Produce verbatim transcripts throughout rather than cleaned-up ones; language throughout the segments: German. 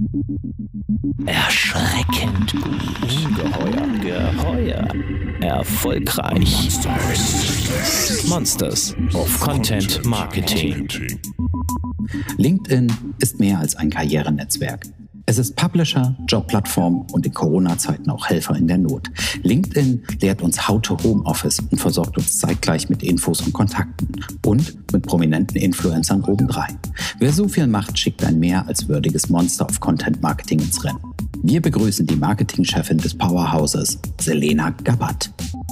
Erschreckend gut. Ungeheuer. Geheuer. Erfolgreich. Monsters of Content Marketing. LinkedIn ist mehr als ein Karrierenetzwerk. Es ist Publisher, Jobplattform und in Corona-Zeiten auch Helfer in der Not. LinkedIn lehrt uns How to Homeoffice und versorgt uns zeitgleich mit Infos und Kontakten und mit prominenten Influencern obendrein. Wer so viel macht, schickt ein mehr als würdiges Monster of Content Marketing ins Rennen. Wir begrüßen die Marketingchefin des Powerhouses, Selena Gabbard.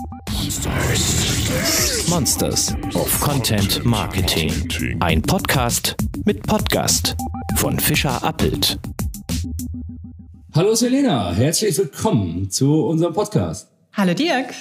Monsters of Content Marketing. Ein Podcast mit Podcast von Fischer Appelt. Hallo Selena, herzlich willkommen zu unserem Podcast. Hallo Dirk.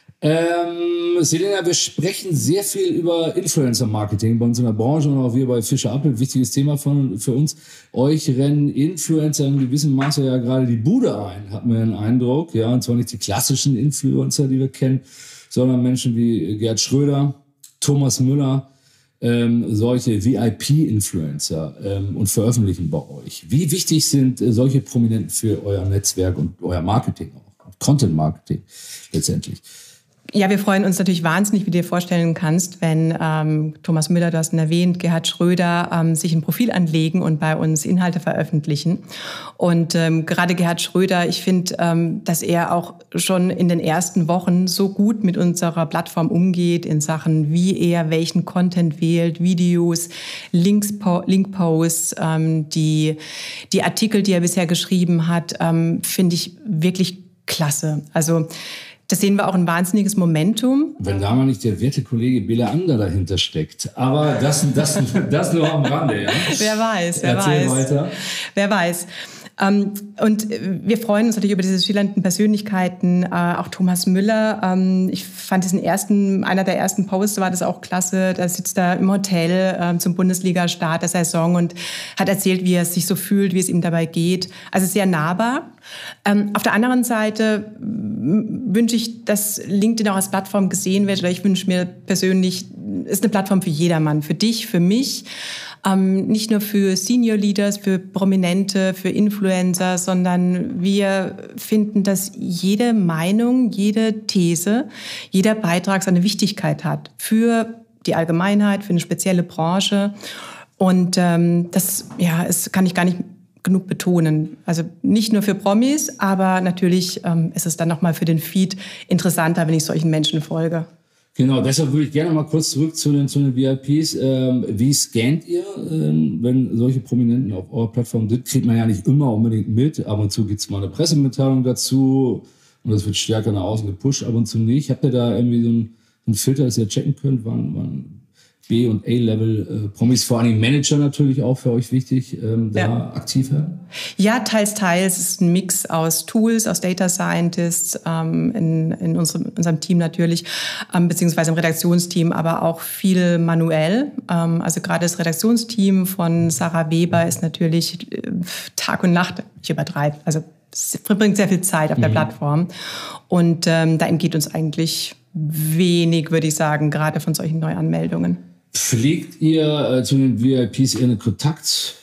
Ähm, Selena, wir sprechen sehr viel über Influencer-Marketing bei uns in der Branche und auch wir bei Fischer Appelt. Wichtiges Thema von, für uns. Euch rennen Influencer in gewissem Maße ja gerade die Bude ein, hat man den Eindruck. Ja, und zwar nicht die klassischen Influencer, die wir kennen, sondern Menschen wie Gerhard Schröder, Thomas Müller, ähm, solche V I P-Influencer ähm, und veröffentlichen bei euch. Wie wichtig sind äh, solche Prominenten für euer Netzwerk und euer Marketing auch? Content-Marketing letztendlich. Ja, wir freuen uns natürlich wahnsinnig, wie du dir vorstellen kannst, wenn ähm, Thomas Müller, du hast ihn erwähnt, Gerhard Schröder ähm, sich ein Profil anlegen und bei uns Inhalte veröffentlichen. Und ähm, gerade Gerhard Schröder, ich finde, ähm, dass er auch schon in den ersten Wochen so gut mit unserer Plattform umgeht in Sachen, wie er welchen Content wählt, Videos, Links, Linkposts, ähm, die, die Artikel, die er bisher geschrieben hat, ähm, finde ich wirklich klasse. Also das sehen wir auch ein wahnsinniges Momentum. Wenn da mal nicht der werte Kollege Bela Ander dahinter steckt. Aber das, das, das nur am Rande. Ja? Wer weiß, wer Erzähl weiß. weiter. Wer weiß. Ähm, und wir freuen uns natürlich über diese schillernden Persönlichkeiten, äh, auch Thomas Müller. Ähm, ich fand diesen ersten, einer der ersten Posts war das auch klasse. Da sitzt er im Hotel äh, zum Bundesliga-Start der Saison und hat erzählt, wie er sich so fühlt, wie es ihm dabei geht. Also sehr nahbar. Ähm, auf der anderen Seite wünsche ich, dass LinkedIn auch als Plattform gesehen wird. Oder ich wünsche mir persönlich, ist eine Plattform für jedermann, für dich, für mich. Ähm, nicht nur für Senior Leaders, für Prominente, für Influencer, sondern wir finden, dass jede Meinung, jede These, jeder Beitrag seine Wichtigkeit hat für die Allgemeinheit, für eine spezielle Branche. Und ähm, das ja, es kann ich gar nicht genug betonen. Also nicht nur für Promis, aber natürlich ähm, ist es dann nochmal für den Feed interessanter, wenn ich solchen Menschen folge. Genau, deshalb würde ich gerne mal kurz zurück zu den, zu den V I Ps. Ähm, wie scannt ihr, ähm, wenn solche Prominenten auf eurer Plattform sind? Kriegt man ja nicht immer unbedingt mit. Ab und zu gibt es mal eine Pressemitteilung dazu und das wird stärker nach außen gepusht, ab und zu nicht. Habt ihr da irgendwie so einen, einen Filter, dass ihr checken könnt, wann, wann B- und A-Level-Promis, vor allem Manager natürlich auch für euch wichtig, ähm, da ja. aktiv werden? Ja, teils, teils. Es ist ein Mix aus Tools, aus Data Scientists, ähm, in, in unserem, unserem Team natürlich, ähm, beziehungsweise im Redaktionsteam, aber auch viel manuell. Ähm, also gerade das Redaktionsteam von Sarah Weber ist natürlich äh, Tag und Nacht, ich übertreibe, also es verbringt sehr viel Zeit auf mhm. der Plattform. Und ähm, da entgeht uns eigentlich wenig, würde ich sagen, gerade von solchen Neuanmeldungen. Pflegt ihr äh, zu den V I Ps eher einen Kontakt,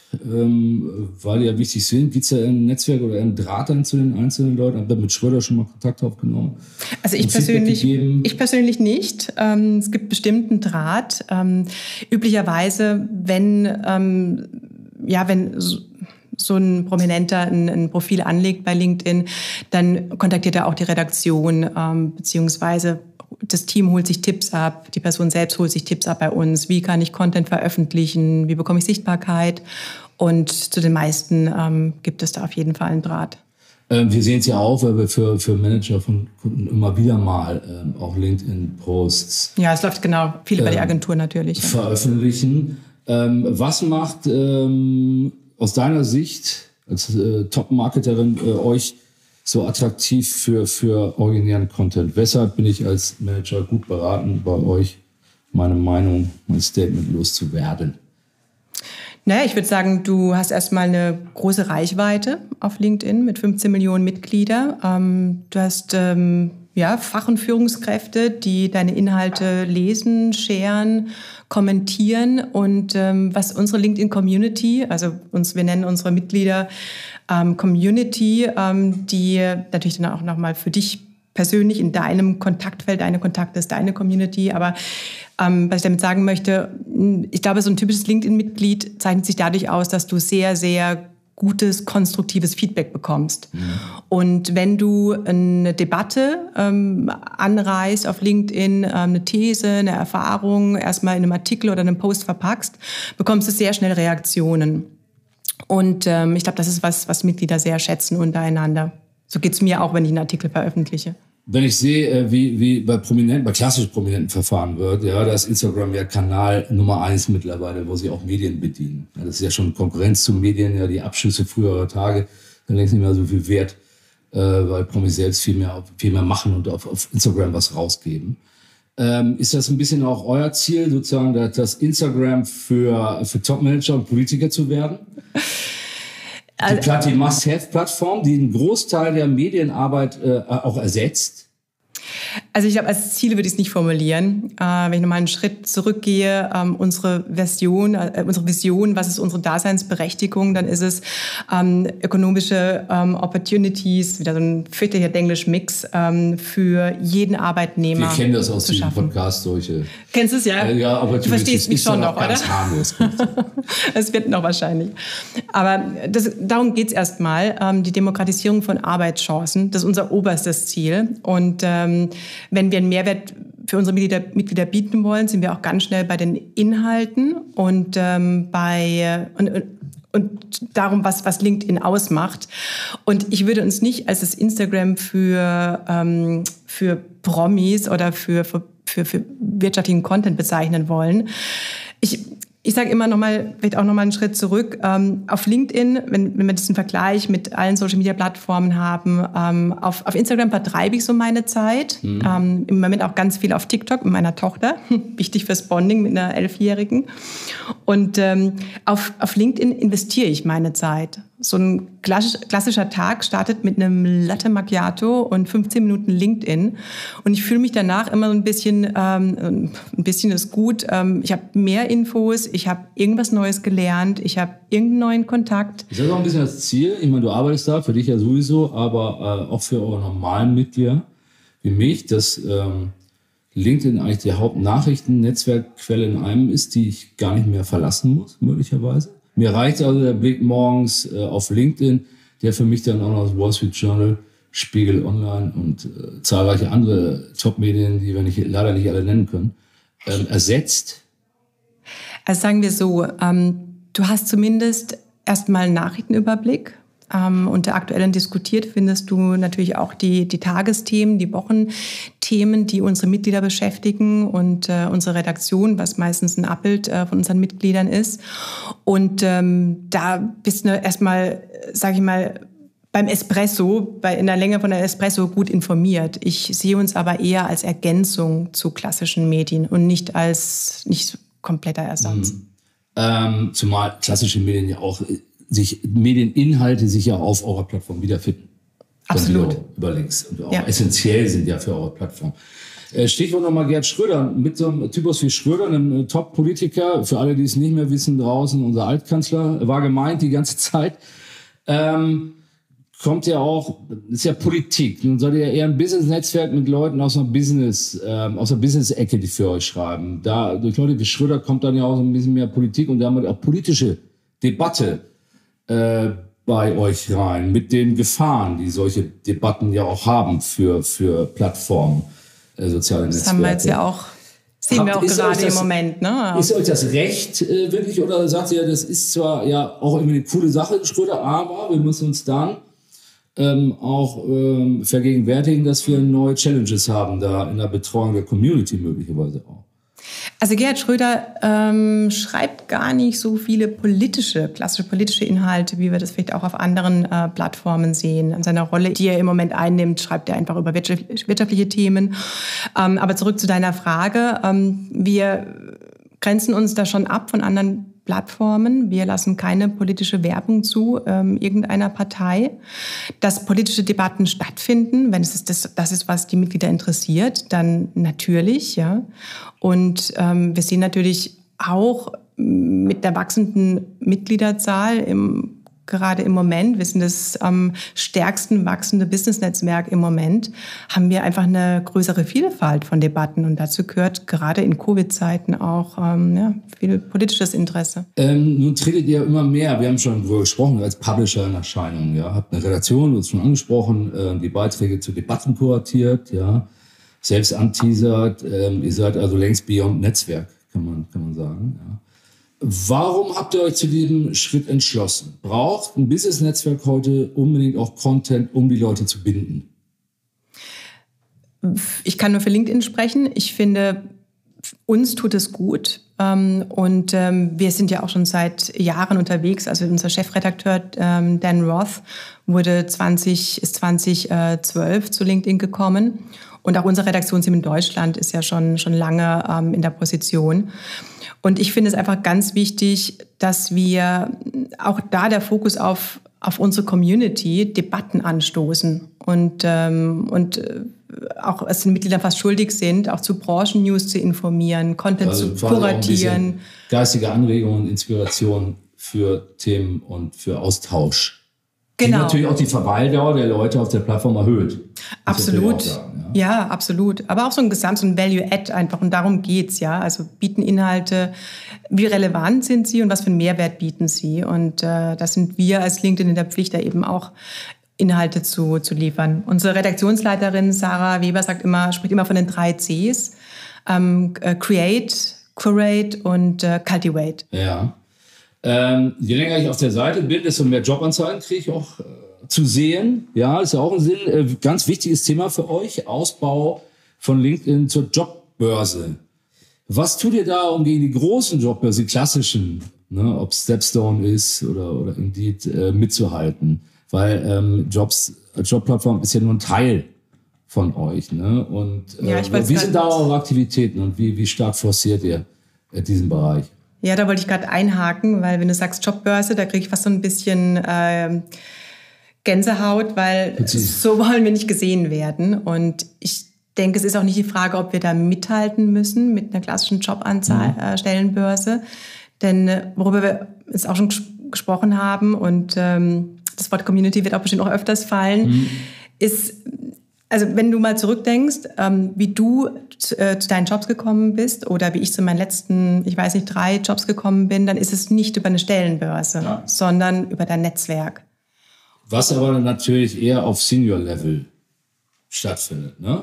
ähm, weil die ja wichtig sind? Gibt es da ein Netzwerk oder einen Draht dann zu den einzelnen Leuten? Habt ihr mit Schröder schon mal Kontakt aufgenommen? Also ich persönlich, ich persönlich nicht. Ähm, es gibt bestimmt einen Draht. Ähm, üblicherweise, wenn, ähm, ja, wenn so, so ein Prominenter ein, ein Profil anlegt bei LinkedIn, dann kontaktiert er auch die Redaktion, ähm, beziehungsweise das Team holt sich Tipps ab, die Person selbst holt sich Tipps ab bei uns. Wie kann ich Content veröffentlichen? Wie bekomme ich Sichtbarkeit? Und zu den meisten ähm, gibt es da auf jeden Fall einen Draht. Ähm, wir sehen es ja auch, weil wir für, für Manager von Kunden immer wieder mal ähm, auch LinkedIn-Posts. Ja, es läuft genau viel über ähm, die Agentur natürlich. Ja. Veröffentlichen. Ähm, was macht ähm, aus deiner Sicht als äh, Top-Marketerin äh, euch so attraktiv für, für originären Content? Weshalb bin ich als Manager gut beraten, bei euch meine Meinung, mein Statement loszuwerden? Naja, ich würde sagen, du hast erstmal eine große Reichweite auf LinkedIn mit fünfzehn Millionen Mitglieder. Ähm, du hast ähm, ja, Fach- und Führungskräfte, die deine Inhalte lesen, sharen, kommentieren. Und ähm, was unsere LinkedIn-Community, also uns, wir nennen unsere Mitglieder ähm, Community, ähm, die natürlich dann auch nochmal für dich persönlich in deinem Kontaktfeld, deine Kontakte ist deine Community. Aber ähm, was ich damit sagen möchte, ich glaube, so ein typisches LinkedIn-Mitglied zeichnet sich dadurch aus, dass du sehr, sehr gutes, konstruktives Feedback bekommst. Mhm. Und wenn du eine Debatte ähm, anreißt auf LinkedIn, ähm, eine These, eine Erfahrung, erstmal in einem Artikel oder einem Post verpackst, bekommst du sehr schnell Reaktionen. Und ähm, ich glaube, das ist was, was Mitglieder sehr schätzen untereinander. So geht's mir auch, wenn ich einen Artikel veröffentliche. Wenn ich sehe, wie, wie bei Prominenten, bei klassisch Prominenten verfahren wird, ja, da ist Instagram ja Kanal Nummer eins mittlerweile, wo sie auch Medien bedienen. Ja, das ist ja schon Konkurrenz zu Medien, ja, die Abschüsse früherer Tage, da längst nicht mehr so viel wert, äh, weil Promis selbst viel mehr, viel mehr machen und auf, auf Instagram was rausgeben. Ähm, ist das ein bisschen auch euer Ziel, sozusagen, das Instagram für, für Topmanager und Politiker zu werden? Die, die Must-Have-Plattform, die einen Großteil der Medienarbeit äh, auch ersetzt? Also ich glaube, als Ziele würde ich es nicht formulieren. Äh, wenn ich nochmal einen Schritt zurückgehe, ähm, unsere Version, äh, unsere Vision, was ist unsere Daseinsberechtigung, dann ist es ähm, ökonomische ähm, Opportunities, wieder so ein fürchterlicher Englisch-Mix ähm, für jeden Arbeitnehmer. Wir kennen das aus diesem Podcast, solche. Kennst du es, ja? Äh, ja, aber du verstehst mich schon noch, oder? Ganz harmlos. Es wird noch wahrscheinlich. Aber das, darum geht es erstmal, ähm, die Demokratisierung von Arbeitschancen. Das ist unser oberstes Ziel. Und ähm, wenn wir einen Mehrwert für unsere Mitglieder, Mitglieder bieten wollen, sind wir auch ganz schnell bei den Inhalten und ähm, bei und, und darum, was, was LinkedIn ausmacht. Und ich würde uns nicht als das Instagram für, ähm, für Promis oder für, für, für, für wirtschaftlichen Content bezeichnen wollen. Ich Ich sage immer noch mal, vielleicht auch noch mal einen Schritt zurück. Ähm, auf LinkedIn, wenn, wenn wir diesen Vergleich mit allen Social-Media-Plattformen haben, ähm, auf, auf Instagram vertreibe ich so meine Zeit. Mhm. Ähm, im Moment auch ganz viel auf TikTok mit meiner Tochter. Wichtig fürs Bonding mit einer Elfjährigen. Und ähm, auf, auf LinkedIn investiere ich meine Zeit. So ein klassischer Tag startet mit einem Latte Macchiato und fünfzehn Minuten LinkedIn. Und ich fühle mich danach immer so ein bisschen, ähm, ein bisschen ist gut. Ähm, ich habe mehr Infos, ich habe irgendwas Neues gelernt, ich habe irgendeinen neuen Kontakt. Ist das auch ein bisschen das Ziel? Ich meine, du arbeitest da, für dich ja sowieso, aber äh, auch für eure normalen Mitglieder wie mich, dass ähm, LinkedIn eigentlich die Hauptnachrichten-Netzwerkquelle in einem ist, die ich gar nicht mehr verlassen muss, möglicherweise. Mir reicht also der Blick morgens äh, auf LinkedIn, der für mich dann auch noch das Wall Street Journal, Spiegel Online und äh, zahlreiche andere Top-Medien, die wir nicht, leider nicht alle nennen können, ähm, ersetzt. Also sagen wir so, ähm, du hast zumindest erstmal einen Nachrichtenüberblick. Ähm, unter Aktuellen diskutiert findest du natürlich auch die, die Tagesthemen, die Wochenthemen, die unsere Mitglieder beschäftigen und äh, unsere Redaktion, was meistens ein Abbild äh, von unseren Mitgliedern ist. Und ähm, da bist du erstmal, sage ich mal, beim Espresso, bei in der Länge von der Espresso gut informiert. Ich sehe uns aber eher als Ergänzung zu klassischen Medien und nicht als nicht kompletter Ersatz. Mhm. Ähm, zumal klassische Medien ja auch sich Medieninhalte sich ja auf eurer Plattform wiederfinden. Absolut. Über links und auch ja. essentiell sind ja für eure Plattform. Stichwort nochmal Gerd Schröder. Mit so einem Typus wie Schröder, einem Top-Politiker, für alle, die es nicht mehr wissen draußen, unser Altkanzler, war gemeint die ganze Zeit, ähm, kommt ja auch, ist ja Politik. Nun sollt ihr ja eher ein Business-Netzwerk mit Leuten aus einer Business, ähm, aus der Business-Ecke, die für euch schreiben. Da, durch Leute wie Schröder kommt dann ja auch so ein bisschen mehr Politik und damit auch politische Debatte Äh, bei euch rein, mit den Gefahren, die solche Debatten ja auch haben für, für Plattformen, äh, soziale Netzwerke. Das haben wir jetzt ja auch, sehen wir auch gerade im Moment. Ne? Ist euch das recht äh, wirklich, oder sagt ihr, das ist zwar ja auch irgendwie eine coole Sache, Schröder, aber wir müssen uns dann ähm, auch ähm, vergegenwärtigen, dass wir neue Challenges haben da in der Betreuung der Community möglicherweise auch. Also Gerhard Schröder ähm, schreibt gar nicht so viele politische, klassische politische Inhalte, wie wir das vielleicht auch auf anderen äh, Plattformen sehen. An seiner Rolle, die er im Moment einnimmt, schreibt er einfach über wirtschaftliche Themen. Ähm, aber zurück zu deiner Frage. Ähm, wir grenzen uns da schon ab von anderen Plattformen. Wir lassen keine politische Werbung zu ähm, irgendeiner Partei. Dass politische Debatten stattfinden, wenn es ist das, das ist, was die Mitglieder interessiert, dann natürlich, ja. Und ähm, wir sehen natürlich auch mit der wachsenden Mitgliederzahl im gerade im Moment, wir sind das am stärksten wachsende Business-Netzwerk im Moment, haben wir einfach eine größere Vielfalt von Debatten. Und dazu gehört gerade in Covid-Zeiten auch ähm, ja, viel politisches Interesse. Ähm, nun tretet ihr immer mehr, wir haben schon darüber gesprochen, als Publisher in Erscheinung. Ja? Habt eine Redaktion, du hast schon angesprochen, äh, die Beiträge zu Debatten kuratiert, ja? Selbst anteasert. Ähm, ihr seid also längst beyond Netzwerk, kann man, kann man sagen. Ja? Warum habt ihr euch zu diesem Schritt entschlossen? Braucht ein Business-Netzwerk heute unbedingt auch Content, um die Leute zu binden? Ich kann nur für LinkedIn sprechen. Ich finde, uns tut es gut. Und wir sind ja auch schon seit Jahren unterwegs. Also unser Chefredakteur Dan Roth wurde zwanzig, ist zwanzig zwölf zu LinkedIn gekommen. Und auch unser Redaktionsteam in Deutschland ist ja schon, schon lange in der Position. Und ich finde es einfach ganz wichtig, dass wir auch da der Fokus auf, auf unsere Community Debatten anstoßen und, ähm, und auch es den Mitgliedern fast schuldig sind, auch zu Branchen-News zu informieren, Content also zu kuratieren. Geistige Anregungen und Inspiration für Themen und für Austausch. Genau. Die natürlich auch die Verweildauer der Leute auf der Plattform erhöht. Absolut. Sagen, ja. ja, absolut. Aber auch so ein Gesamt, so ein Value-Add einfach. Und darum geht's, ja. Also bieten Inhalte, wie relevant sind sie und was für einen Mehrwert bieten sie? Und äh, das sind wir als LinkedIn in der Pflicht, da eben auch Inhalte zu, zu liefern. Unsere Redaktionsleiterin Sarah Weber sagt immer, spricht immer von den drei Cs. Ähm, äh, Create, Curate und äh, Cultivate. Ja. Ähm, je länger ich auf der Seite bin, desto mehr Jobanzeigen kriege ich auch äh, zu sehen. Ja, ist ja auch ein Sinn. Äh, ganz wichtiges Thema für euch. Ausbau von LinkedIn zur Jobbörse. Was tut ihr da, um gegen die großen Jobbörsen, die klassischen, ne, ob Stepstone ist oder, oder Indeed, äh, mitzuhalten? Weil ähm, Jobs, Jobplattform ist ja nur ein Teil von euch. Ne? Und äh, ja, wie sind da eure Aktivitäten und wie, wie stark forciert ihr äh, diesen Bereich? Ja, da wollte ich gerade einhaken, weil wenn du sagst Jobbörse, da kriege ich fast so ein bisschen äh, Gänsehaut, weil Beziehlich. so wollen wir nicht gesehen werden. Und ich denke, es ist auch nicht die Frage, ob wir da mithalten müssen mit einer klassischen Jobanstellenbörse. Mhm. Denn worüber wir jetzt auch schon ges- gesprochen haben und ähm, das Wort Community wird auch bestimmt auch öfters fallen, mhm. ist... Also wenn du mal zurückdenkst, ähm, wie du zu, äh, zu deinen Jobs gekommen bist oder wie ich zu meinen letzten, ich weiß nicht, drei Jobs gekommen bin, dann ist es nicht über eine Stellenbörse, ja. sondern über dein Netzwerk. Was aber natürlich eher auf Senior-Level stattfindet, ne?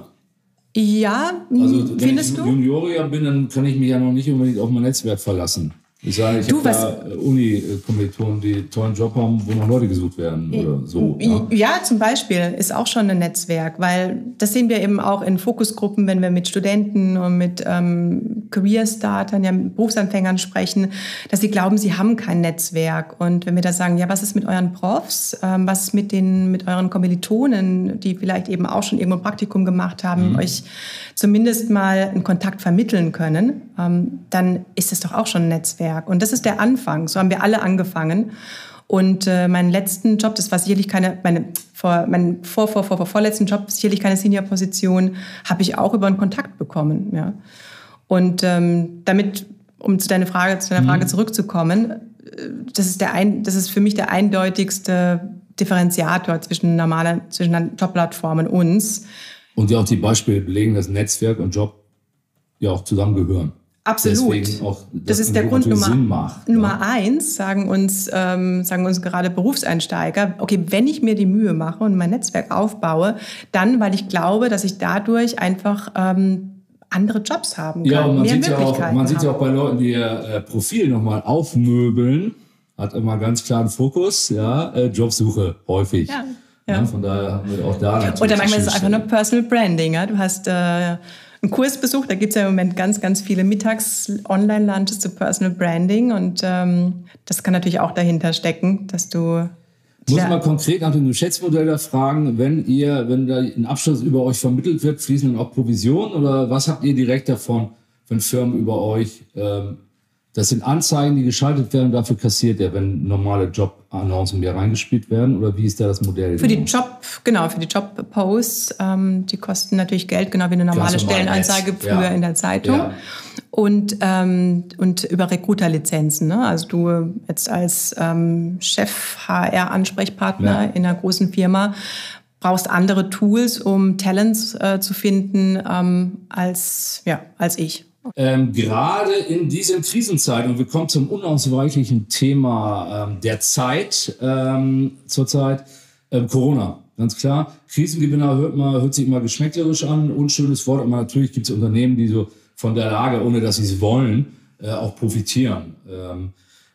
Ja, also, wenn findest ich du? Juniorier bin, dann kann ich mich ja noch nicht unbedingt auf mein Netzwerk verlassen. Ich sage, ich habe da Uni-Kommilitonen, die einen tollen Job haben, wo noch Leute gesucht werden oder so. Ja. ja, zum Beispiel ist auch schon ein Netzwerk, weil das sehen wir eben auch in Fokusgruppen, wenn wir mit Studenten und mit ähm, Career-Startern, ja, mit Berufsanfängern sprechen, dass sie glauben, sie haben kein Netzwerk. Und wenn wir da sagen, ja, was ist mit euren Profs, ähm, was ist mit den, mit euren Kommilitonen, die vielleicht eben auch schon irgendwo ein Praktikum gemacht haben, mhm. euch zumindest mal einen Kontakt vermitteln können, ähm, dann ist das doch auch schon ein Netzwerk. Und das ist der Anfang. So haben wir alle angefangen. Und äh, meinen letzten Job, das war sicherlich keine, meine vor, mein vor, vor, vor, vor, vorletzten Job, sicherlich keine Senior-Position, habe ich auch über einen Kontakt bekommen. Ja. Und ähm, damit, um zu deiner Frage, zu deiner Frage mhm. zurückzukommen, das ist der ein, das ist für mich der eindeutigste Differenziator zwischen normaler, zwischen Jobplattformen und uns. Und ja auch die Beispiele belegen, dass Netzwerk und Job ja auch zusammengehören. Absolut. Deswegen auch, das ist der Grund Nummer, macht, Nummer ja. eins, sagen uns, ähm, sagen uns gerade Berufseinsteiger. Okay, wenn ich mir die Mühe mache und mein Netzwerk aufbaue, dann, weil ich glaube, dass ich dadurch einfach ähm, andere Jobs haben kann, ja, und man mehr sieht Möglichkeiten ja auch, man sieht ja haben. auch bei Leuten, die ihr äh, Profil nochmal aufmöbeln, hat immer ganz klaren Fokus, ja, äh, Jobsuche häufig. Ja. Ja. Ja, von daher haben wir auch da natürlich. Oder manchmal ist es einfach nur Personal Branding. Ja? Du hast äh, einen Kurs besucht, da gibt es ja im Moment ganz, ganz viele Mittags-Online-Lunches zu Personal Branding und ähm, das kann natürlich auch dahinter stecken, dass du... Muss man konkret nach dem Geschäftsmodell da fragen, wenn ihr, wenn da ein Abschluss über euch vermittelt wird, fließen dann auch Provisionen oder was habt ihr direkt davon, wenn Firmen über euch ähm, Das sind Anzeigen, die geschaltet werden, dafür kassiert er, wenn normale Job-Annoncen mehr reingespielt werden? Oder wie ist da das Modell? Für die Job, genau, für die Job-Posts, ähm, die kosten natürlich Geld, genau wie eine normale Stellenanzeige früher ja. in der Zeitung. Ja. Und, ähm, und über Recruiter-Lizenzen. Ne? Also du jetzt als ähm, Chef-H R-Ansprechpartner ja. in einer großen Firma brauchst andere Tools, um Talents äh, zu finden, ähm, als, ja, als ich. Ähm, gerade in diesen Krisenzeiten, und wir kommen zum unausweichlichen Thema ähm, der Zeit ähm, zurzeit, ähm, Corona, ganz klar. Krisengewinner hört, man, hört sich immer geschmäcklerisch an, unschönes Wort, aber natürlich gibt es Unternehmen, die so von der Lage, ohne dass sie es wollen, äh, auch profitieren. Ähm,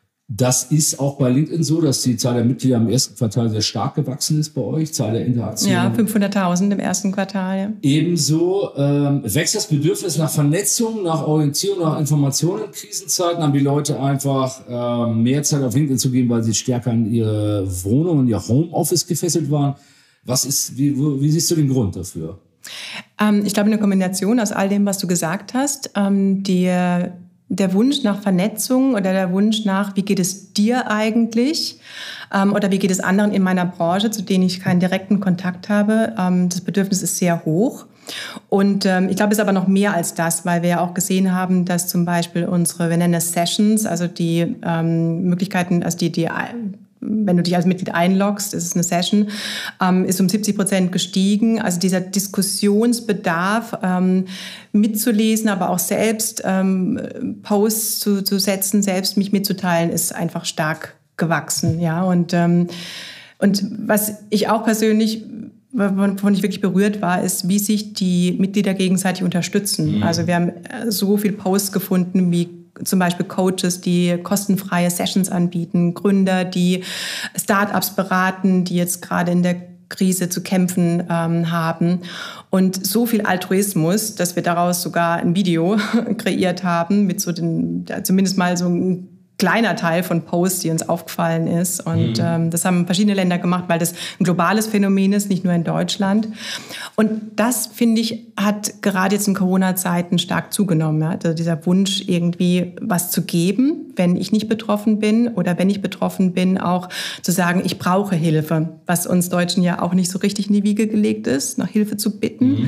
Das ist auch bei LinkedIn so, dass die Zahl der Mitglieder im ersten Quartal sehr stark gewachsen ist bei euch, Zahl der Interaktionen. Ja, fünfhunderttausend im ersten Quartal. Ja. Ebenso ähm, wächst das Bedürfnis nach Vernetzung, nach Orientierung, nach Informationen in Krisenzeiten. Haben die Leute einfach äh, mehr Zeit auf LinkedIn zu geben, weil sie stärker an ihre Wohnung und ihr Homeoffice gefesselt waren. Was ist, wie, wo, wie siehst du den Grund dafür? Ähm, ich glaube, eine Kombination aus all dem, was du gesagt hast. Ähm, die Der Wunsch nach Vernetzung oder der Wunsch nach, wie geht es dir eigentlich? Ähm, oder wie geht es anderen in meiner Branche, zu denen ich keinen direkten Kontakt habe? Ähm, das Bedürfnis ist sehr hoch. Und ähm, ich glaube, es ist aber noch mehr als das, weil wir ja auch gesehen haben, dass zum Beispiel unsere, wir nennen es Sessions, also die ähm, Möglichkeiten, also die, die wenn du dich als Mitglied einloggst, ist es eine Session, ähm, ist um siebzig Prozent gestiegen. Also dieser Diskussionsbedarf, ähm, mitzulesen, aber auch selbst ähm, Posts zu, zu setzen, selbst mich mitzuteilen, ist einfach stark gewachsen. Ja? Und, ähm, und was ich auch persönlich, wovon ich wirklich berührt war, ist, wie sich die Mitglieder gegenseitig unterstützen. Mhm. Also wir haben so viele Posts gefunden, wie zum Beispiel Coaches, die kostenfreie Sessions anbieten, Gründer, die Startups beraten, die jetzt gerade in der Krise zu kämpfen ähm, haben. Und so viel Altruismus, dass wir daraus sogar ein Video kreiert haben, mit so den, zumindest mal so ein kleiner Teil von Posts, die uns aufgefallen ist. Und mhm. ähm, das haben verschiedene Länder gemacht, weil das ein globales Phänomen ist, nicht nur in Deutschland. Und das, finde ich, hat gerade jetzt in Corona-Zeiten stark zugenommen. Ja? Also dieser Wunsch, irgendwie was zu geben, wenn ich nicht betroffen bin oder wenn ich betroffen bin, auch zu sagen, ich brauche Hilfe, was uns Deutschen ja auch nicht so richtig in die Wiege gelegt ist, nach Hilfe zu bitten. Mhm.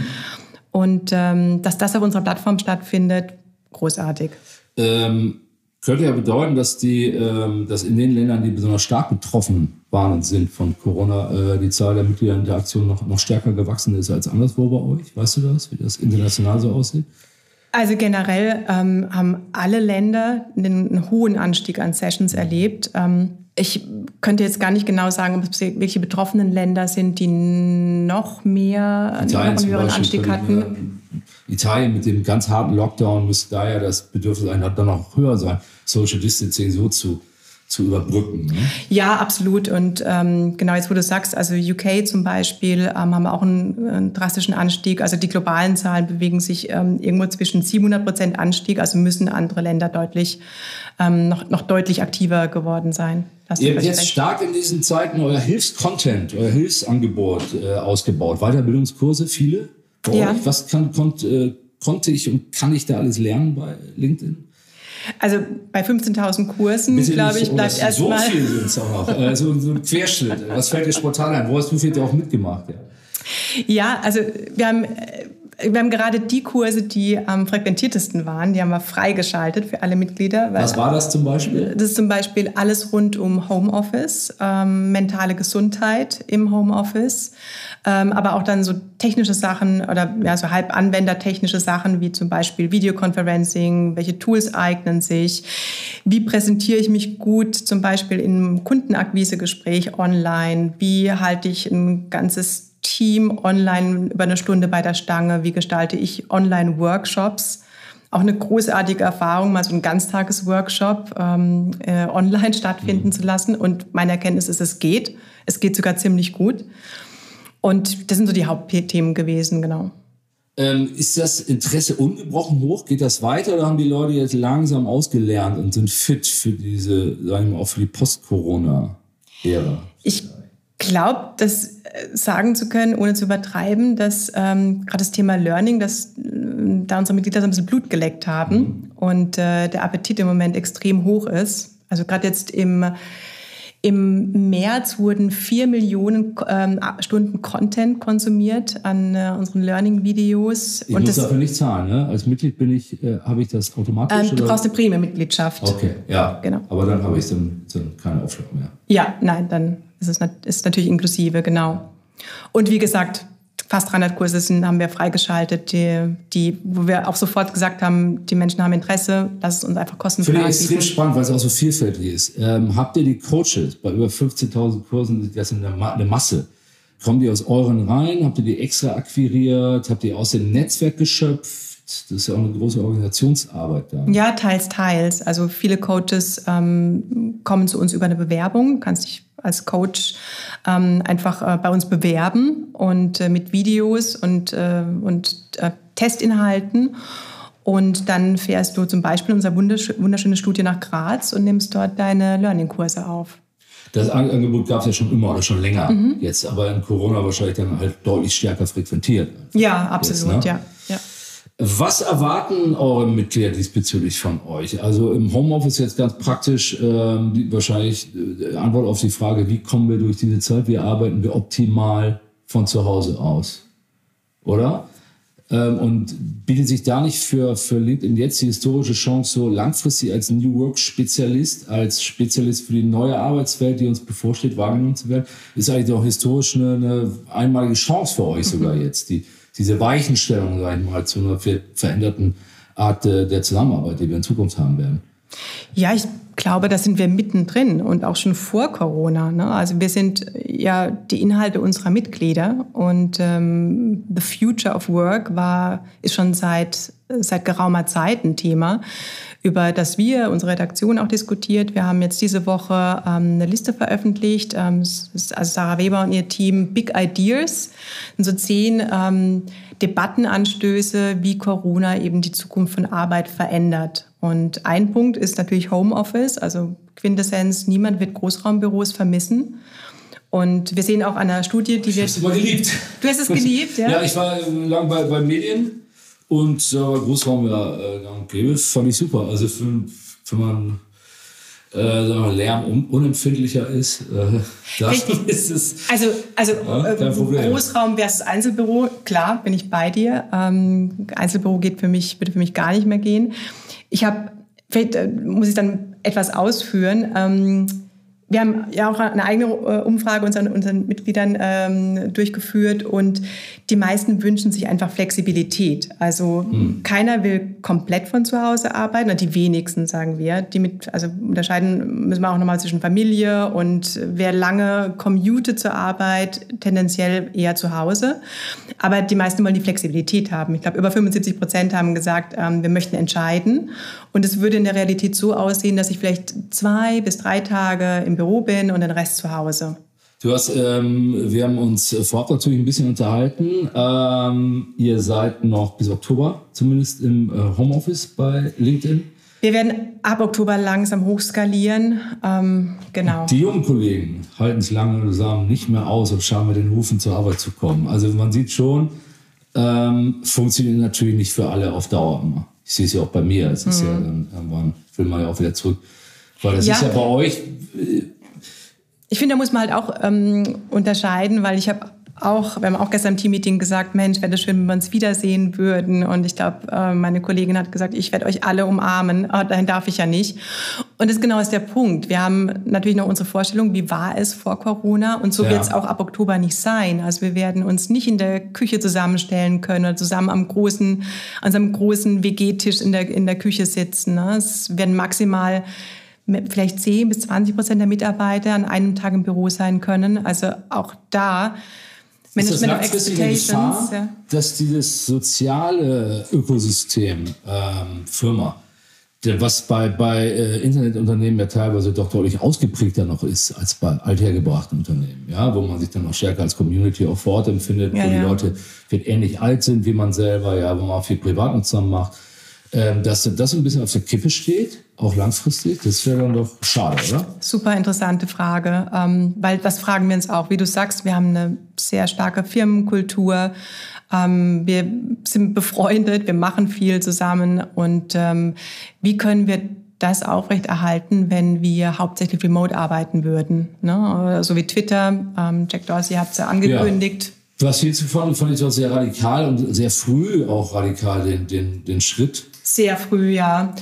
Und ähm, dass das auf unserer Plattform stattfindet, großartig. Ähm Könnte ja bedeuten, dass, die, ähm, dass in den Ländern, die besonders stark betroffen waren sind von Corona, äh, die Zahl der Mitglieder in der Aktion noch, noch stärker gewachsen ist als anderswo bei euch. Weißt du das, wie das international so aussieht? Also generell ähm, haben alle Länder einen, einen hohen Anstieg an Sessions erlebt. Ähm, ich könnte jetzt gar nicht genau sagen, ob es welche betroffenen Länder sind, die noch mehr noch einen höheren Anstieg hatten. Italien mit dem ganz harten Lockdown müsste da ja das Bedürfnis dann noch höher sein, Social Distancing so zu, zu überbrücken. Ne? Ja, absolut. Und ähm, genau jetzt, wo du sagst, also U K zum Beispiel ähm, haben auch einen, einen drastischen Anstieg. Also die globalen Zahlen bewegen sich ähm, irgendwo zwischen siebenhundert Prozent Anstieg. Also müssen andere Länder deutlich ähm, noch, noch deutlich aktiver geworden sein. Ihr habt jetzt recht. Stark in diesen Zeiten euer Hilfscontent, euer Hilfsangebot äh, ausgebaut. Weiterbildungskurse, viele? Bei ja. euch? Was kann, konnt, äh, konnte ich und kann ich da alles lernen bei LinkedIn? Also bei fünfzehntausend Kursen, glaube ich, bleibt erstmal... So viel sind es auch noch. äh, so, so ein Querschnitt. Was fällt dir spontan ein? Wo hast du viel auch mitgemacht? Ja, ja also wir haben... Wir haben gerade die Kurse, die am frequentiertesten waren, die haben wir freigeschaltet für alle Mitglieder. Was war das zum Beispiel? Das ist zum Beispiel alles rund um Homeoffice, ähm, mentale Gesundheit im Homeoffice, ähm, aber auch dann so technische Sachen oder ja, so halb anwendertechnische Sachen wie zum Beispiel Videoconferencing, welche Tools eignen sich, wie präsentiere ich mich gut zum Beispiel im Kundenakquisegespräch online, wie halte ich ein ganzes Team online über eine Stunde bei der Stange, wie gestalte ich Online-Workshops. Auch eine großartige Erfahrung, mal so einen Ganztages-Workshop ähm, äh, online stattfinden mhm. zu lassen. Und meine Erkenntnis ist, es geht. Es geht sogar ziemlich gut. Und das sind so die Hauptthemen gewesen, genau. Ähm, ist das Interesse ungebrochen hoch? Geht das weiter oder haben die Leute jetzt langsam ausgelernt und sind fit für diese, sagen wir mal, auch für die Post-Corona-Ära? Ich glaube, das sagen zu können, ohne zu übertreiben, dass ähm, gerade das Thema Learning, dass äh, da unsere Mitglieder so ein bisschen Blut geleckt haben mhm. und äh, der Appetit im Moment extrem hoch ist. Also gerade jetzt im, im März wurden vier Millionen ähm, Stunden Content konsumiert an äh, unseren Learning-Videos. Ich und muss das, dafür nicht zahlen, ne? Als Mitglied bin ich, äh, habe ich das automatisch? Ähm, du oder? brauchst eine Premium-Mitgliedschaft. Okay, ja, genau. Aber dann habe ich dann, dann keine Aufschlag mehr. Ja, nein, dann ist es ist natürlich inklusive, genau. Und wie gesagt, fast dreihundert Kurse sind, haben wir freigeschaltet, die, die, wo wir auch sofort gesagt haben, die Menschen haben Interesse, lass es uns einfach kostenfrei anbieten. Finde ich extrem anbieten. spannend, weil es auch so vielfältig ist. Ähm, habt ihr die Coaches bei über fünfzehntausend Kursen, das ist eine, Ma- eine Masse, kommen die aus euren Reihen? Habt ihr die extra akquiriert? Habt ihr aus dem Netzwerk geschöpft? Das ist ja auch eine große Organisationsarbeit da. Ja, teils, teils. Also viele Coaches ähm, kommen zu uns über eine Bewerbung. Du kannst dich als Coach ähm, einfach äh, bei uns bewerben und äh, mit Videos und, äh, und äh, Testinhalten. Und dann fährst du zum Beispiel in unser wundersch- wunderschönes Studio nach Graz und nimmst dort deine Learning-Kurse auf. Das Angebot gab es ja schon immer oder schon länger. Mhm. Jetzt aber in Corona wahrscheinlich dann halt deutlich stärker frequentiert. Ja, absolut, Jetzt, ne? ja. ja. Was erwarten eure Mitglieder diesbezüglich von euch? Also im Homeoffice jetzt ganz praktisch ähm, die, wahrscheinlich äh, Antwort auf die Frage, wie kommen wir durch diese Zeit? Wie arbeiten wir optimal von zu Hause aus? Oder? Ähm, und bietet sich da nicht für, für LinkedIn jetzt die historische Chance, so langfristig als New Work-Spezialist, als Spezialist für die neue Arbeitswelt, die uns bevorsteht, wahrgenommen zu werden? Ist eigentlich auch historisch eine, eine einmalige Chance für euch sogar jetzt, die diese Weichenstellung, sag ich mal, zu einer veränderten Art der Zusammenarbeit, die wir in Zukunft haben werden? Ja, ich glaube, da sind wir mittendrin und auch schon vor Corona. Ne? Also wir sind ja die Inhalte unserer Mitglieder und ähm, The Future of Work war, ist schon seit, seit geraumer Zeit ein Thema, über das wir, unsere Redaktion auch diskutiert. Wir haben jetzt diese Woche ähm, eine Liste veröffentlicht, ähm, also Sarah Weber und ihr Team, Big Ideas, und so zehn ähm, Debattenanstöße, wie Corona eben die Zukunft von Arbeit verändert. Und ein Punkt ist natürlich Homeoffice, also Quintessenz, niemand wird Großraumbüros vermissen. Und wir sehen auch an einer Studie, die wir... Ich habe es immer geliebt. Du hast es geliebt, ja? Ja, ich war lang bei, bei Medien und äh, Großraum ja äh, gang und gäbe, fand ich super. Also für, wenn man äh, sagen wir, Lärm unempfindlicher ist, äh, dann ist es... Also, also ja, kein Problem. Großraum versus Einzelbüro, klar, bin ich bei dir. Ähm, Einzelbüro geht für mich, würde für mich gar nicht mehr gehen. Ich habe, vielleicht äh, muss ich dann etwas ausführen. Ähm, wir haben ja auch eine eigene äh, Umfrage unseren, unseren Mitgliedern ähm, durchgeführt und die meisten wünschen sich einfach Flexibilität. Also hm. keiner will komplett von zu Hause arbeiten, oder die wenigsten, sagen wir. Die mit, also unterscheiden müssen wir auch nochmal zwischen Familie und wer lange commutet zur Arbeit, tendenziell eher zu Hause. Aber die meisten wollen die Flexibilität haben. Ich glaube, über fünfundsiebzig Prozent haben gesagt, ähm, wir möchten entscheiden. Und es würde in der Realität so aussehen, dass ich vielleicht zwei bis drei Tage im Büro bin und den Rest zu Hause. Du hast, ähm, wir haben uns vorab natürlich ein bisschen unterhalten. Ähm, ihr seid noch bis Oktober zumindest im äh, Homeoffice bei LinkedIn. Wir werden ab Oktober langsam hochskalieren. Ähm, genau. Die jungen Kollegen halten es langsam nicht mehr aus und schauen mit den Hufen zur Arbeit zu kommen. Also man sieht schon, ähm, funktioniert natürlich nicht für alle auf Dauer immer. Ich sehe es ja auch bei mir. Es ist mhm. ja dann irgendwann, will man ja auch wieder zurück. Weil das ja. ist ja bei euch... Äh, Ich finde, da muss man halt auch ähm, unterscheiden, weil ich habe auch, wir haben auch gestern im Teammeeting gesagt, Mensch, wäre das schön, wenn wir uns wiedersehen würden. Und ich glaube, äh, meine Kollegin hat gesagt, ich werde euch alle umarmen. Oh, dahin darf ich ja nicht. Und das genau ist der Punkt. Wir haben natürlich noch unsere Vorstellung, wie war es vor Corona? Und so ja. wird es auch ab Oktober nicht sein. Also wir werden uns nicht in der Küche zusammenstellen können oder zusammen am großen, an so einem großen W G-Tisch in der, in der Küche sitzen. Ne? Es werden maximal vielleicht zehn bis zwanzig Prozent der Mitarbeiter an einem Tag im Büro sein können. Also auch da Management of Expectations. Ja. Dass dieses soziale Ökosystem ähm, Firma, was bei, bei äh, Internetunternehmen ja teilweise doch deutlich ausgeprägter noch ist als bei althergebrachten Unternehmen, ja, wo man sich dann noch stärker als Community auch vor Ort empfindet, ja, wo die ja. Leute vielleicht ähnlich alt sind wie man selber, ja, wo man auch viel Privatnutzer macht. Ähm, dass das ein bisschen auf der Kippe steht, auch langfristig, das wäre dann doch schade, oder? Super interessante Frage, ähm, weil das fragen wir uns auch. Wie du sagst, wir haben eine sehr starke Firmenkultur, ähm, wir sind befreundet, wir machen viel zusammen und ähm, wie können wir das aufrechterhalten, wenn wir hauptsächlich remote arbeiten würden, ne? So wie Twitter, ähm, Jack Dorsey hat es ja angekündigt. Ja. Was hältst du von? Fand ich auch sehr radikal und sehr früh auch radikal den, den, den Schritt. Sehr früh, ja.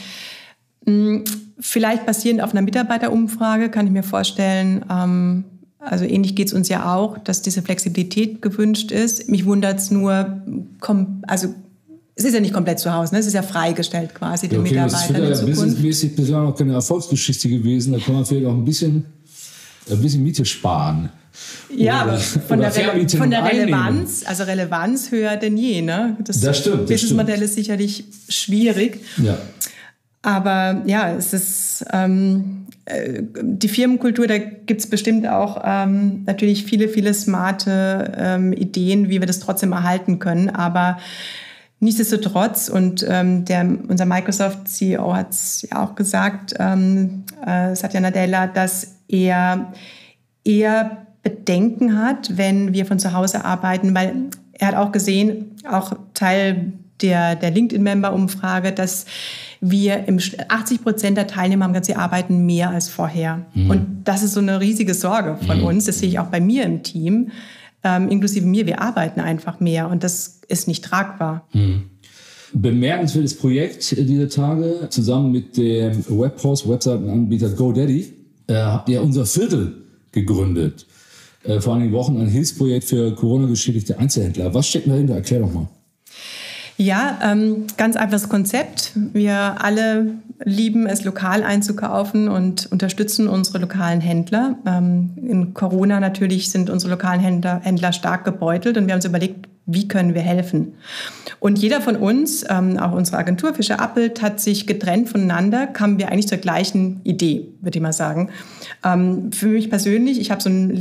Vielleicht basierend auf einer Mitarbeiterumfrage kann ich mir vorstellen, ähm, also ähnlich geht es uns ja auch, dass diese Flexibilität gewünscht ist. Mich wundert es nur, kom- also es ist ja nicht komplett zu Hause, ne? Es ist ja freigestellt quasi den okay, Mitarbeitern in Zukunft. Das ist ja businessmäßig bislang noch keine Erfolgsgeschichte gewesen. Da kann man vielleicht auch ein bisschen, ein bisschen Miete sparen. Ja, oder, aber von der, Rele- von der Relevanz, also Relevanz höher denn je. Ne? Das, das stimmt. Das Businessmodell stimmt. ist sicherlich schwierig. Ja. Aber ja, es ist ähm, äh, die Firmenkultur, da gibt es bestimmt auch ähm, natürlich viele, viele smarte ähm, Ideen, wie wir das trotzdem erhalten können. Aber nichtsdestotrotz, und ähm, der, unser Microsoft-C E O hat es ja auch gesagt, ähm, äh, Satya Nadella, dass er eher Bedenken hat, wenn wir von zu Hause arbeiten, weil er hat auch gesehen, auch Teil der, der LinkedIn-Member-Umfrage, dass wir im achtzig Prozent der Teilnehmer haben gesagt, sie arbeiten mehr als vorher. Mhm. Und das ist so eine riesige Sorge von mhm. uns. Das sehe ich auch bei mir im Team, ähm, inklusive mir. Wir arbeiten einfach mehr und das ist nicht tragbar. Mhm. Bemerkenswertes Projekt dieser Tage. Zusammen mit dem Webhost, Webseitenanbieter GoDaddy, äh, habt ihr unser Viertel gegründet. Äh, vor einigen Wochen ein Hilfsprojekt für Corona-geschädigte Einzelhändler. Was steckt dahinter? Erklär doch mal. Ja, ähm, ganz einfaches Konzept. Wir alle lieben es, lokal einzukaufen und unterstützen unsere lokalen Händler. Ähm, in Corona natürlich sind unsere lokalen Händler, Händler stark gebeutelt und wir haben uns überlegt, wie können wir helfen? Und jeder von uns, ähm, auch unsere Agentur Fischer Appelt, hat sich getrennt voneinander, kamen wir eigentlich zur gleichen Idee, würde ich mal sagen. Ähm, für mich persönlich, ich habe so einen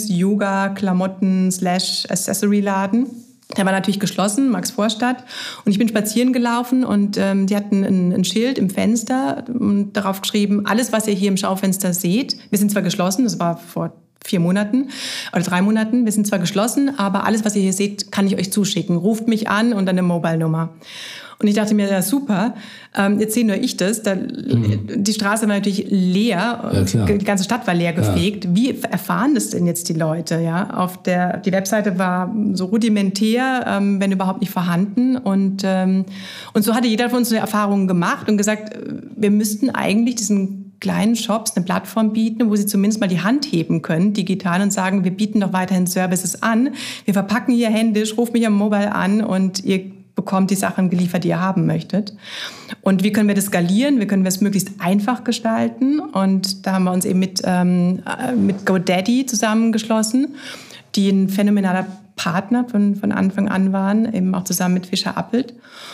Lieblings-Yoga-Klamotten-Slash-Accessory-Laden. Der war natürlich geschlossen, Max Vorstadt. Und ich bin spazieren gelaufen und ähm, die hatten ein, ein Schild im Fenster und darauf geschrieben, alles, was ihr hier im Schaufenster seht, wir sind zwar geschlossen, das war vor vier Monaten oder drei Monaten, wir sind zwar geschlossen, aber alles, was ihr hier seht, kann ich euch zuschicken. Ruft mich an und dann eine Mobile-Nummer. Und ich dachte mir, ja super, ähm, jetzt sehe nur ich das. Da, mhm. Die Straße war natürlich leer, ja, die ganze Stadt war leer gefegt. Ja. Wie erfahren das denn jetzt die Leute? Ja, auf der die Webseite war so rudimentär, ähm, wenn überhaupt nicht vorhanden. Und ähm, und so hatte jeder von uns eine Erfahrung gemacht und gesagt, wir müssten eigentlich diesen kleinen Shops eine Plattform bieten, wo sie zumindest mal die Hand heben können, digital, und sagen, wir bieten doch weiterhin Services an. Wir verpacken hier händisch, ruft mich am Mobile an und ihr bekommt die Sachen geliefert, die ihr haben möchtet. Und wie können wir das skalieren? Wie können wir es möglichst einfach gestalten? Und da haben wir uns eben mit, ähm, mit GoDaddy zusammengeschlossen, die ein phänomenaler Partner von, von Anfang an waren, eben auch zusammen mit Fischer Appelt.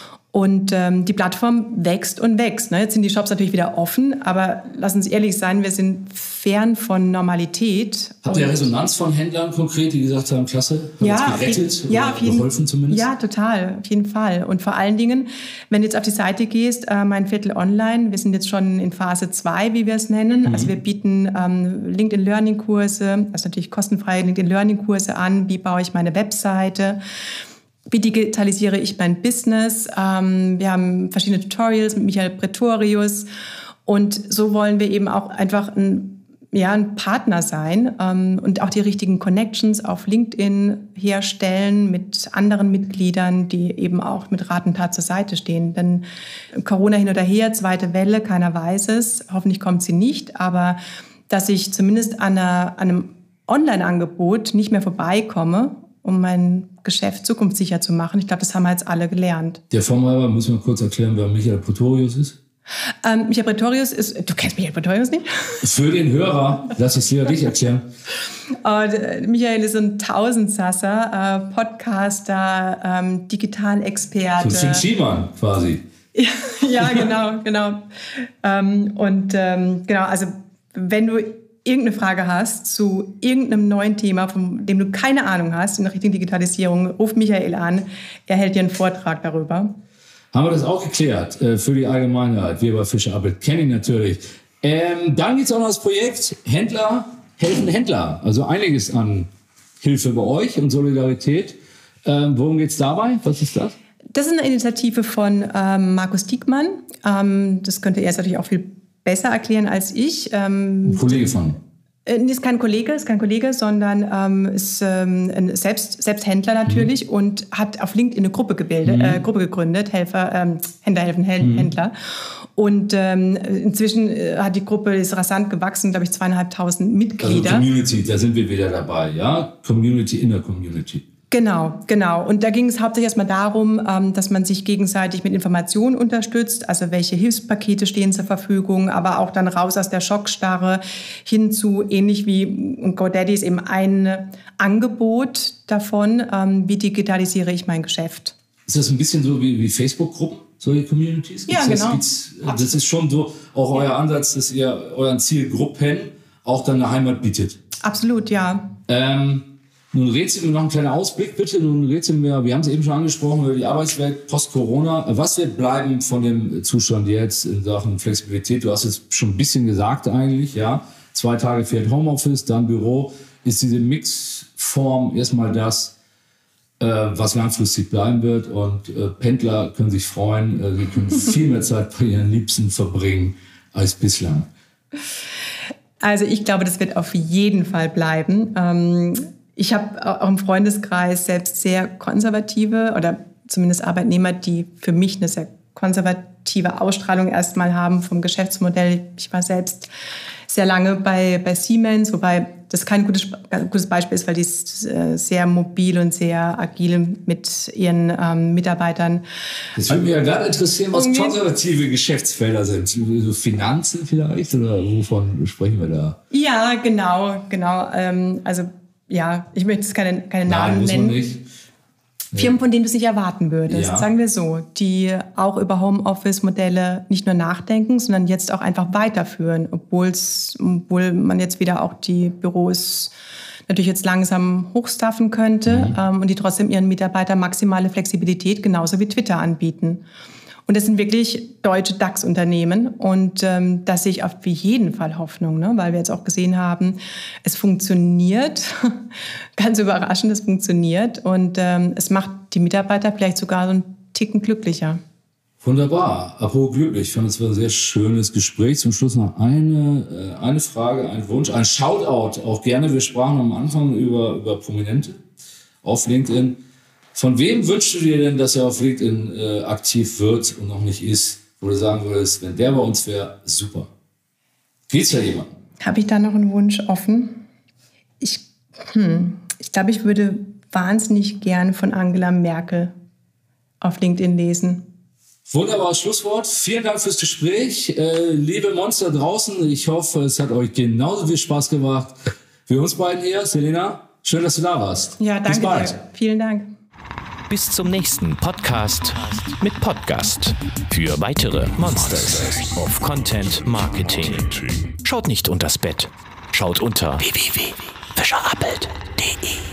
Und ähm, die Plattform wächst und wächst. Ne? Jetzt sind die Shops natürlich wieder offen, aber lass uns ehrlich sein, wir sind fern von Normalität. Habt ihr Resonanz von Händlern konkret, die gesagt haben, klasse, haben ja, uns gerettet ja, oder jeden, geholfen zumindest? Ja, total, auf jeden Fall. Und vor allen Dingen, wenn du jetzt auf die Seite gehst, äh, mein Viertel online, wir sind jetzt schon in Phase zwei, wie wir es nennen. Mhm. Also wir bieten ähm, LinkedIn-Learning-Kurse, also natürlich kostenfreie LinkedIn-Learning-Kurse an. Wie baue ich meine Webseite? Wie digitalisiere ich mein Business? Ähm, wir haben verschiedene Tutorials mit Michael Pretorius. Und so wollen wir eben auch einfach ein, ja, ein Partner sein ähm, und auch die richtigen Connections auf LinkedIn herstellen mit anderen Mitgliedern, die eben auch mit Rat und Tat zur Seite stehen. Denn Corona hin oder her, zweite Welle, keiner weiß es. Hoffentlich kommt sie nicht. Aber dass ich zumindest an, einer, an einem Online-Angebot nicht mehr vorbeikomme, um mein Geschäft zukunftssicher zu machen. Ich glaube, das haben wir jetzt alle gelernt. Der Formhalber, müssen wir kurz erklären, wer Michael Pretorius ist? Ähm, Michael Pretorius ist... Du kennst Michael Pretorius nicht? Für den Hörer, lass es dir dich erklären. Und Michael ist ein Tausendsasser, äh, Podcaster, ähm, Digitalexperte. So ein Schiemann quasi. Ja, ja, genau, genau. Ähm, und ähm, genau, also wenn du irgendeine Frage hast zu irgendeinem neuen Thema, von dem du keine Ahnung hast, in Richtung Digitalisierung, ruf Michael an. Er hält dir einen Vortrag darüber. Haben wir das auch geklärt äh, für die Allgemeinheit. Wir bei Fischer Appelt kennen ihn natürlich. Ähm, dann gibt es auch noch das Projekt Händler helfen Händler. Also einiges an Hilfe bei euch und Solidarität. Ähm, worum geht es dabei? Was ist das? Das ist eine Initiative von ähm, Markus Diekmann. Ähm, das könnte er jetzt natürlich auch viel besser erklären als ich. Ähm, Ein Kollege von? Äh, ist kein Kollege, ist kein Kollege, sondern ähm, ist ähm, ein Selbst, Selbsthändler natürlich mhm. und hat auf LinkedIn eine Gruppe gebildet, mhm. äh, Gruppe gegründet, Helfer, ähm, Händler helfen Hel- mhm. Händler. Und ähm, inzwischen äh, hat die Gruppe ist rasant gewachsen, glaube ich, zweieinhalbtausend Mitglieder. Also Community, da sind wir wieder dabei, ja? Community in der Community. Genau, genau. Und da ging es hauptsächlich erstmal darum, ähm, dass man sich gegenseitig mit Informationen unterstützt, also welche Hilfspakete stehen zur Verfügung, aber auch dann raus aus der Schockstarre hin zu, ähnlich wie und GoDaddy ist eben ein Angebot davon, ähm, wie digitalisiere ich mein Geschäft. Ist das ein bisschen so wie, wie Facebook-Gruppen, solche Communities? Gibt's ja, das, genau. Gibt's, das ist schon so auch euer ja. Ansatz, dass ihr euren Zielgruppen auch dann eine Heimat bietet. Absolut, ja. Ähm, Nun rätseln wir noch einen kleinen Ausblick, bitte. Nun rätseln wir, wir haben es eben schon angesprochen, über die Arbeitswelt post-Corona. Was wird bleiben von dem Zustand jetzt in Sachen Flexibilität? Du hast es schon ein bisschen gesagt eigentlich, ja. Zwei Tage fehlt Homeoffice, dann Büro. Ist diese Mixform erstmal das, äh, was langfristig bleiben wird? Und äh, Pendler können sich freuen, äh, sie können viel mehr Zeit bei ihren Liebsten verbringen als bislang. Also ich glaube, das wird auf jeden Fall bleiben. Ähm Ich habe auch im Freundeskreis selbst sehr konservative oder zumindest Arbeitnehmer, die für mich eine sehr konservative Ausstrahlung erstmal haben vom Geschäftsmodell. Ich war selbst sehr lange bei, bei Siemens, wobei das kein gutes, gutes Beispiel ist, weil die ist sehr mobil und sehr agil mit ihren ähm, Mitarbeitern. Das würde mich ja gerade interessieren, was konservative Geschäftsfelder sind. So Finanzen vielleicht oder wovon sprechen wir da? Ja, genau, genau. Ähm, also ja, ich möchte jetzt keine, keine Namen Nein, muss nennen. Man nicht. Firmen, von denen du es nicht erwarten würdest, Ja. sagen wir so, die auch über Homeoffice-Modelle nicht nur nachdenken, sondern jetzt auch einfach weiterführen, obwohl's, obwohl man jetzt wieder auch die Büros natürlich jetzt langsam hochstaffen könnte mhm. ähm, und die trotzdem ihren Mitarbeitern maximale Flexibilität genauso wie Twitter anbieten. Und das sind wirklich deutsche DAX-Unternehmen und ähm, da sehe ich auf jeden Fall Hoffnung, ne? Weil wir jetzt auch gesehen haben, es funktioniert, ganz überraschend, es funktioniert und ähm, es macht die Mitarbeiter vielleicht sogar so einen Ticken glücklicher. Wunderbar, apropos glücklich, ich fand es war ein sehr schönes Gespräch. Zum Schluss noch eine, eine Frage, ein Wunsch, ein Shoutout auch gerne. Wir sprachen am Anfang über, über Prominente auf LinkedIn. Von wem wünschst du dir denn, dass er auf LinkedIn äh, aktiv wird und noch nicht ist? Wo du sagen würdest, wenn der bei uns wäre, super. Geht's da jemand? Habe ich da noch einen Wunsch offen? Ich, hm, ich glaube, ich würde wahnsinnig gern von Angela Merkel auf LinkedIn lesen. Wunderbares Schlusswort. Vielen Dank fürs Gespräch. Äh, liebe Monster draußen, ich hoffe, es hat euch genauso viel Spaß gemacht wie uns beiden hier. Selena, schön, dass du da warst. Ja, danke Bis bald. dir. Vielen Dank. Bis zum nächsten Podcast mit Podcast für weitere Monsters of Content Marketing. Schaut nicht unters Bett, schaut unter w w w punkt fischer appelt punkt de.